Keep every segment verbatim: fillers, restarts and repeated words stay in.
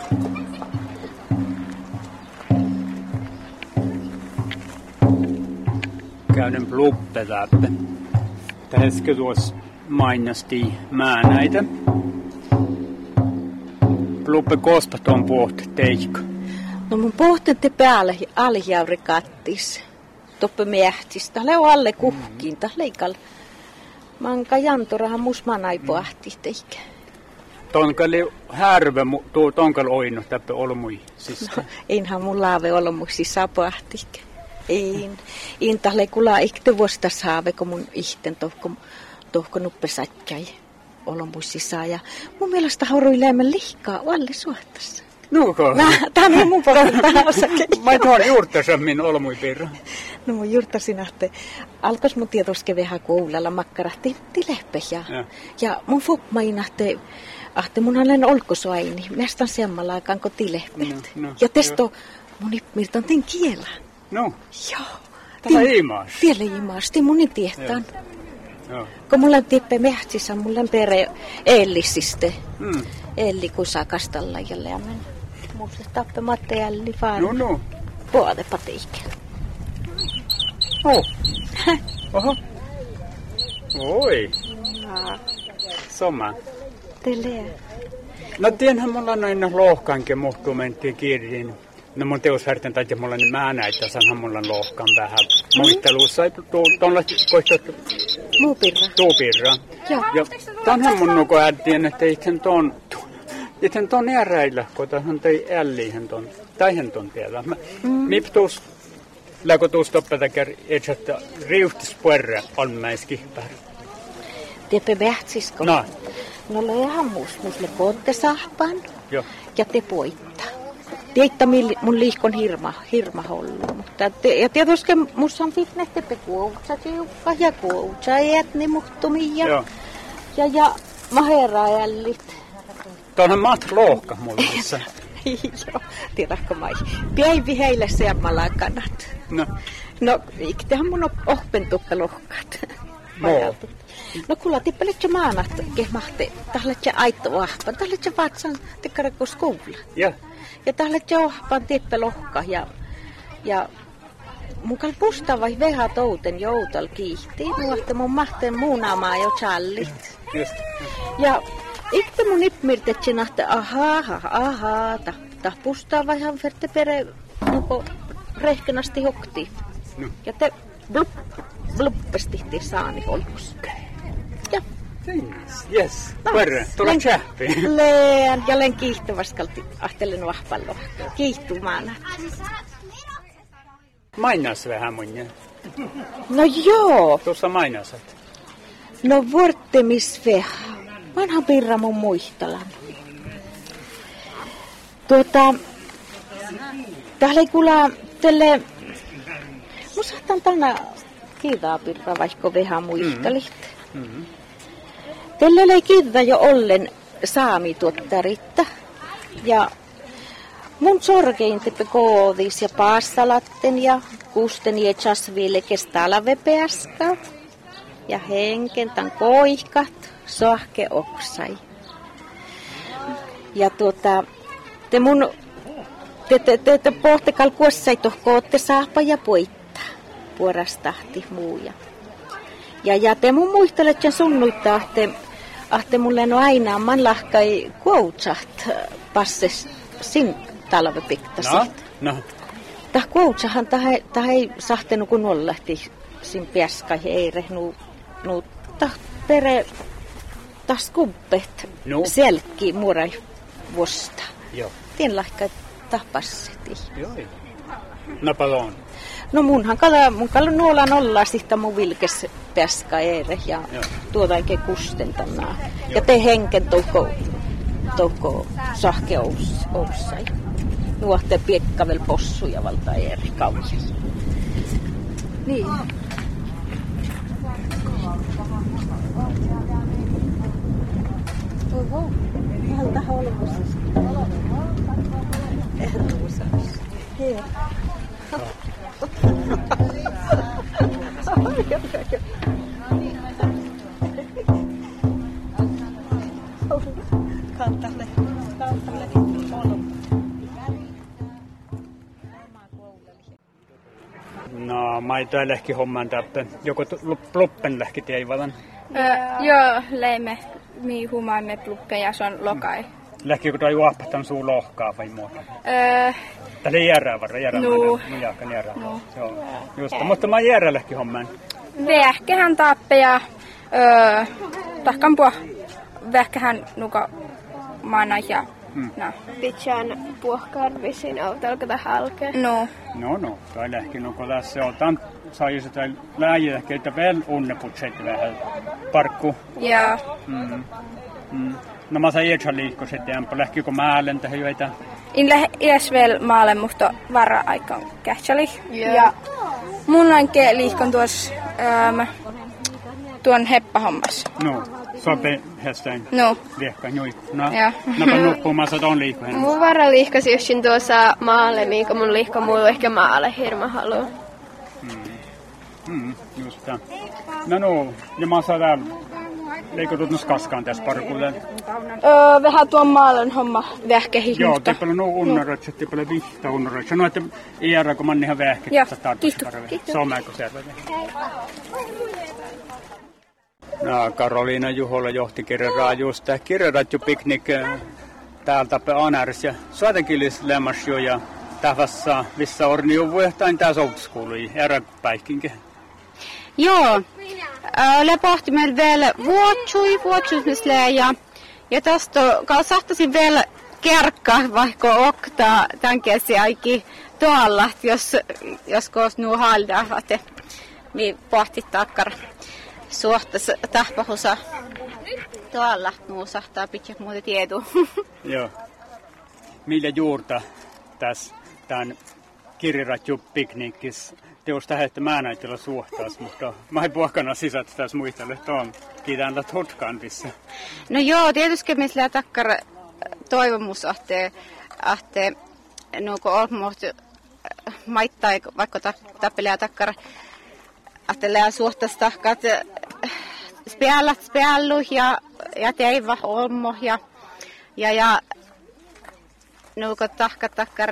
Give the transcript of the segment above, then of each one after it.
Käydään pluppe täältä. Tähäskö tuossa mainnosti määnäitä. Pluppe kospat on pohti teikko. No mun pohti päälle aljauri kattis. Toppe miehtis. Tällä on alle kuhkiin. Tällä leikalla. Manka jantorahan musmanai pohti teikkä. Tonkali härve, tuo tonkal oinu täppä olmui siis. No, einhän mun laave olmui sisä pohtikkä. Ein. Ein tällä kulaa ikte vuosta saave, kun mun ihten tohko, tohko nuppe satjai olmui sisä. Ja mun mielestä haurui lämmön lihkaa alle suhtassa. Nuuko? Tämä on mun pohjalta. Mä en tuon juurtasa min olmui pirra. No mun juurtasin, että alkos mun tietoske vähän koululla makkarahti tilehpe. Ja, ja. ja mun fopmain, että ahte mun olen olkosuaini. Mästän semmalla aikaan kuin tilehpet. No, no, ja testo mun mirtan ten kielä. No. Joo. Tämä imas. Tielle imas. Tii munin tietään. Joo. Kun mulla on tippe mähtsissä, mulla on pere eellisiste. Mm. Elli kun saa kastalla ja lämmen. Musta tappe matte jälli vaan. No no. Puotepa teikä. Oh. Oho. Oi. No. Soma. Telee. No tienhän mulla on aina lohkankin muhtumentti kirjin. No mun teosvärten takia mulla on määnäitä, sanhan mulla on lohkan vähän. Mm. Muistelussa ei tuolla koistettu. Muupirra. Tuupirra. Joo. Ja tänhän mun nuko äärtien, että itsen ton, itsen ton äräillä, kun tähän tei älliihän ton, täihän ton tiedä. Mm. Mip tuus, läkö tuus toppetaker, että riuhtis puerre on mäiskihpär. Tepe vähtsisko? No. No leihän muus, muusle kootte sahpan. Joo. Ja te poittaa. Tiedätte, mun liikon hirma, hirma hollu. Mutta te, ja tietysti musta on fitness tepe kuoutsa tiukka ja kuoutsa jätni muhtumia. Ja, ja, ja maheraa jällit. Tuonhan mat lohka mulla missä. Joo, tiedätkö mai. Päivi heille semmalla kannat. No. No, iktehän mun ohpentuppe lohkat. No. No kuulla, tippelet jo maanat, kehmahti, tahlet jo aitto vahpan, tahlet jo vatsan tekkarakko skoula. Ja. Ja tahlet jo vahpan tippe lohka ja, ja mun kal pusta vai veha touten joutal kiihti, nuotte mun mahteen muunaamaa jo challit. Just. Ja ikte mun ipmirtetsin, että ahaa, ahaa, ta, ta pustaa vai han ferte pere, nuko rehkenasti hokti. No. Ja te blup, bluppestihti saani holkus. Ja. Yes, perre, tulla tjäppi. Leen, ja len kiihtyvaskalti ahtelen vahpalloa. Kiihtumaana. Mainas vähän mun. No joo. Tuossa mainasat. No vuortemis vähän. Vanha pirra mun muistalan. Tuota, tähle ei kuulla tälle, mun saattan tänä kiitaa pirra vaikka vähän muistalit. Mm-hmm. Tälle ei kiitaa jo ollen saamituottaritta. Ja mun sorgein tepe koodis ja paassalatten ja kusten ja chasville kestala vepeäska. Ja henkentan koihkat, sohke oksai. Ja tuota, te mun, te, te, te, te pohtekal kuossai tohkootte saapa ja poittaa. Puorastahti muuja. Ja, ja te mun muistelet ja sunnuittaa, että ahte mulle no aina man lahkai kuoutsaht passes sin talvepiktasit. No, no. Tah kuoutsahan tah ei sahtenu kun ollahti sin piaskai ei rehnu nu tah pere tah skuppet no. Selkki muorai vuosta. Joo. Tien lahkai tah passeti. Joo. Napalon. No munhan kala, mun kala nuolan olla sitten mun vilkes peska eere ja tuota oikein kustentannaa. Ja te henken touko, touko sahke oussai. Nuohte piekkavel possuja valta eere kauan. Niin. Oho, valta holmosista. Ehdotusas. Hei. Kantalle, kantalle, maitoa ja lähki hommaan täppä. Joko pluppen lähki teivalan? Öö, joo, leimme mi humaimme pluppeja, se on lokai. Mm. Lähkikö toi juopahtan suu lohkaa vai muuta? Öö, Tällä järää varra, järää Nuu. no, jaakan järää. Nuu. Joo, just. Mutta mä järää lähki hommaan. Vähkähän taappeja, öö, tahkan puh, vähkähän nuka maana ja Mm. no. Pitchan puhkarvisin autalkata halkea. No. No, no, toi lähki no kun tässä on tant sai se tai läjä keitä väl unneputset vähän parkku. Ja. Mm. Mm. No mä sain etsa liikko sitten, lähkikö määlen tähän joita? In lähe edes vielä maalle, mutta varra aikaan kähtsali. Joo. Ja mun lanke liikon tuossa ähm, tuon heppahommas. No, sope hästäin. No. Liekka njui. No, Joo. napa nuppumaan sä ton liikko hen. Mun varra liihkasi yksin tuossa maalle, mikä mun liihko muu ehkä maalle hirma haluu. Mm. Mm, just tää. No no, ja mä saan täällä. Eikö tutnus kaskaan tässä parkuuteen? Öö, vähän tuon maalan homma vähkehi. Joo, tippele no unnaroitse, tippele vihta unnaroitse. No, että ei ära, kun mä oon ihan vähke. Joo, kiitos. Se on mäikö siellä. No, Karoliina Juhola johti kirjaraajuus. Tää kirjaraatju-piknik täältä Anärs ja Suotenkilis lämmäs jo ja tävässä vissa orniu vuohtain tää soutskului eräpäikinkin. Joo, le pohtimme vielä vuotsui, vuotsuismisle ja, ja tästä sahtasin vielä kerkka, vaikka okta tämän kesän aiki tuolla, jos, jos koos nuu halda, että mi pohti takkar suhtas tahpahusa tuolla, nuu sahtaa pitää muuta tiedu. Joo. Millä juurta tässä tämän kirjaratju-piknikkissä? Teos tähän, että mä näin teillä suhtaas, mutta mä en puhkana sisältä tässä muistella, että on. Kiitän tätä hotkaan vissä. No joo, tietysti meillä takkar toivomus, että että nuuko olmoht maittai vaikka tappelea takkar että lää suhtas takkat speallat speallu ja ja teiva olmo ja ja ja nuuko tahkat takkar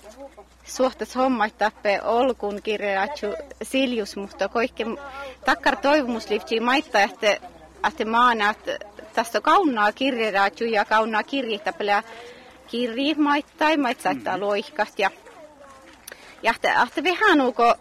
suhtas hommat tappe olkun kirjatju siljus, mutta kaikki takkar toivomus lifti maittaa, että että maana että tästä kaunaa kirjatju ja kaunaa kirjittäpelää kirji maittai maitsaittaa mm. loihkat ja ja että että vähän nuuko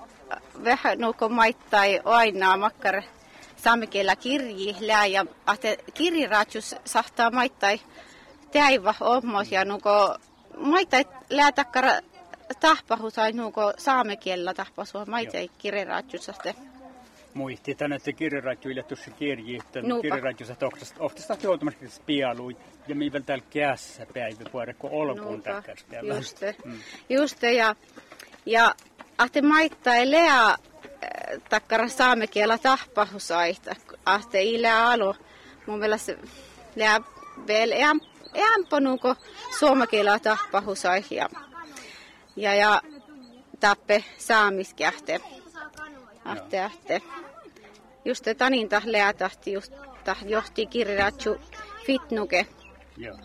vähän nuuko maittai aina makkar saamekielä kirji lää ja että kirjatjus sahtaa maittai teiva olmos ja nuuko maittai lää takkar tahpahu tai nuuko saamekielellä tahpasua maita ei kirjaraatjusaste. Muisti tänne, että kirjaraatju iljettuisi kirji, että kirjaraatjusa ohtasta joutumassa spialui ja mi vielä täällä kässä päivä puolella, kun olkuun täkkärs päällä. Juste, mm. juste ja, ja ahte maittaa ei lea takkara saamekielellä tahpahusaita, ahte ei lea alu. Mun mielestä lea vielä eämpö nuuko suomakielellä tahpahusaihia. Ja, ja tappe saamiskähte. Ahte, ahte. Just tanin tahlea tahti just johti kirjatju fitnuke. Joo.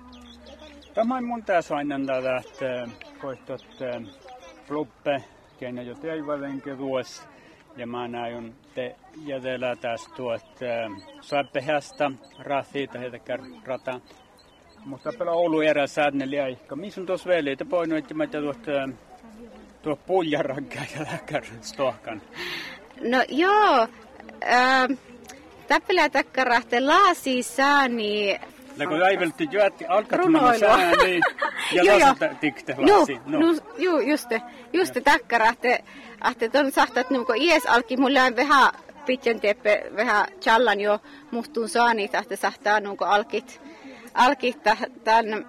Tämä on mun tässä aina tätä, että koittot pluppe, kenen jo teivalenke vuosi. Ja mä näin te jätelä tästä tuot saappehästä rahtiita heitä rata. Mutta pelaa Oulu erää säädne liäikka. Missä on tuossa veli? Te poinoitte mä tuot tuo puljarankaa ja läkkär stohkan. No joo. Äh, Täppelää takkarahte laasi sääni. Läkö aivelti juotti alkatunnan sääni ja laasi tikte laasi. No, no. Joo, juste. Juste takkarahte. Ahte ton sahtat nuuko ies alki mulle on vähän pitjän teppe vähän challan jo muhtuun saani tahte sahtaa nuuko alkit. Alkit tämän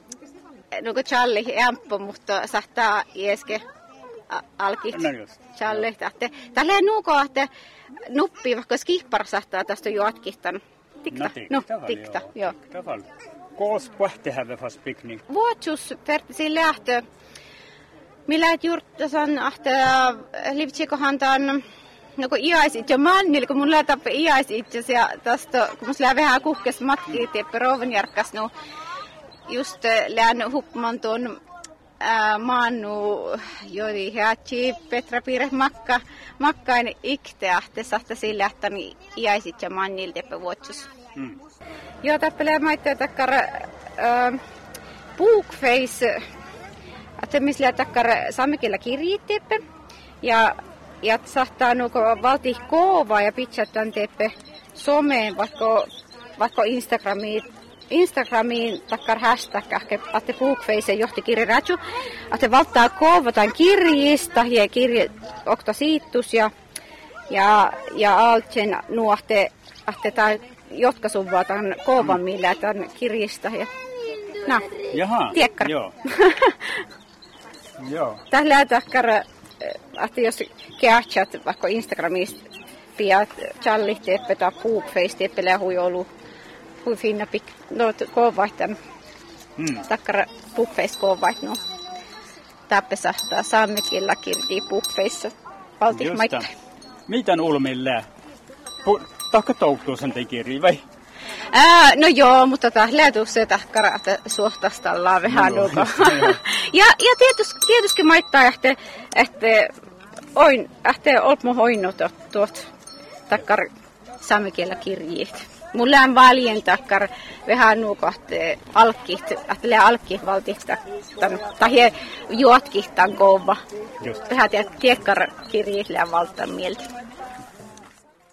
nuuko challi ämpö, mutta sahtaa ieske alkit challi tahte. Tälleen nuuko ahte nuppi vaikka skippar sahtaa tästä juotkihtan. Tikta. No, no tikta, joo. Tavalla. Koos pähtehävä fast piknik. Vuotsus vertisi lähtö. Millä et juurtasan ahte livtsikohan tämän no kun iäisit jo mannilla, kun mun lää tappe iäisit ja tästä, kun mun lää vähän kuhkes matkii, tieppä Rovaniarkas, no just lään hupman tuon äh, maannu jodi heatsi Petra Piire makka makkain ikteahte sahta sille että ni jäisit ja mannil tepe vuotsus. Mm. Joo tappelee maittaa takkar äh, bookface että misle takkar saamekilla kirjit tepe ja ja sahtaa nuko valti koova ja pitchattan tepe someen vaikka vaikka Instagramiin Instagramiin takkar hashtag että bookface johti kirjaraju että valtaa koovataan kirjistä ja kirje okta siitus ja ja ja altsen nuohte että tai jotka suvataan koovan millä tämän kirjistä ja no jaha tiekkar joo joo tällä takkar että jos catchat vaikka Instagramista piat challit teppe tai bookface teppe lähui ollut hui finna pik no kovaihtan mm. takkara bookface kovaihtan no tappe sahtaa saamekilla kirjii bookface valti maittain. Miten ulmille? Takka touktuu sen te kirjii vai? Ää, no joo, mutta lähtuus se takkara, että suhtastallaan vähän no, nuko. ja, ja tietysti, tietysti maittaa, että, että, oin, että olemme hoinut tuot takkar saamekielä kirjiit. Mulla on valien takkar vähän nuko, että alkit, että le alkit valtista, tai juotkihtan kova. Vähän tiekkar kirjiit le valtan mieltä.